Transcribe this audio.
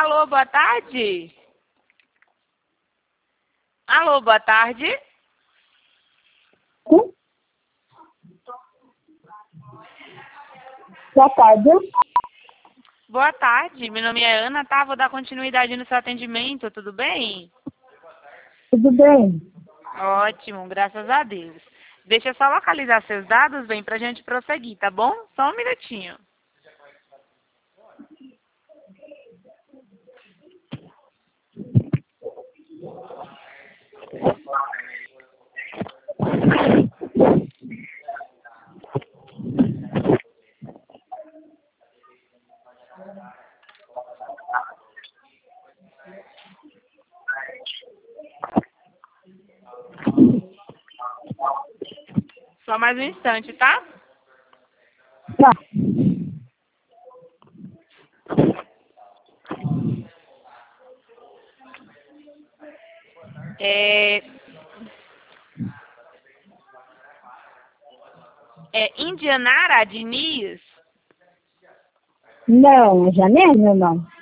Alô, boa tarde? Alô, boa tarde? Sim? Boa tarde. Boa tarde, meu nome é Ana, tá? Vou dar continuidade no seu atendimento, tudo bem? Tudo bem? Ótimo, graças a Deus. Deixa eu só localizar seus dados, bem, pra gente prosseguir, tá bom? Só um minutinho. Só mais um instante, tá? Tá. Indianara Diniz? Não, é Janine ou não?